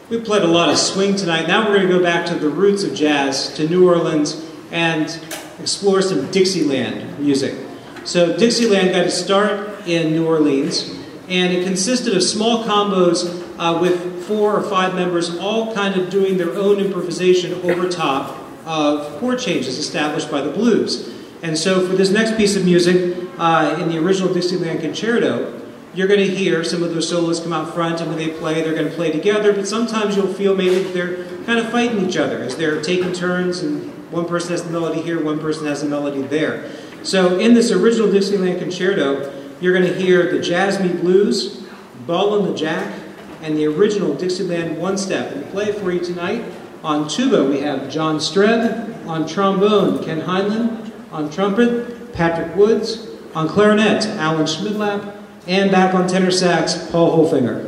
We played a lot of swing tonight. Now we're going to go back to the roots of jazz, to New Orleans, and explore some Dixieland music. So Dixieland got its start in New Orleans, and it consisted of small combos with 4 or 5 members all kind of doing their own improvisation over top of chord changes established by the blues. And so for this next piece of music, in the original Dixieland Concerto, you're going to hear some of those solos come out front, and when they play, they're going to play together, but sometimes you'll feel maybe they're kind of fighting each other as they're taking turns, and one person has the melody here, one person has the melody there. So in this original Dixieland Concerto, you're going to hear the Jazz Me Blues, Ballin' the Jack, and the original Dixieland one-step. And to play for you tonight, on tuba we have John Streb, on trombone Ken Heinlein, on trumpet Patrick Woods, on clarinet Alan Schmidlap, and back on tenor sax, Paul Holfinger.